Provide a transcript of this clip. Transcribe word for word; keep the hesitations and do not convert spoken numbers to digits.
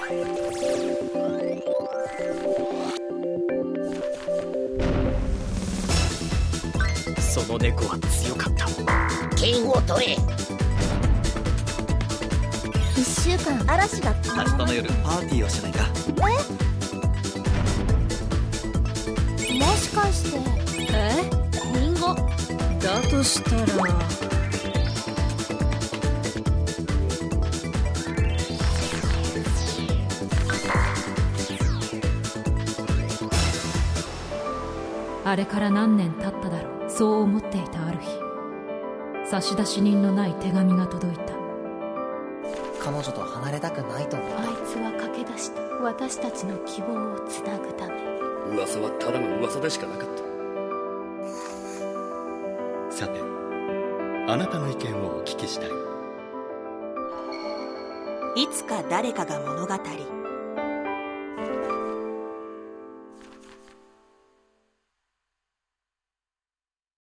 その猫は強かった。 剣を取れ。 一週間嵐が来た。 明日の夜パーティーをしないか。 え、もしかしてえリンゴだとしたらあれから何年経っただろう。そう思っていたある日、差出人のない手紙が届いた。 彼女と離れたくないと思った。 あいつは駆け出した。私たちの希望をつなぐため。 噂はただの噂でしかなかった。さて、あなたの意見をお聞きしたい。 いつか誰かが物語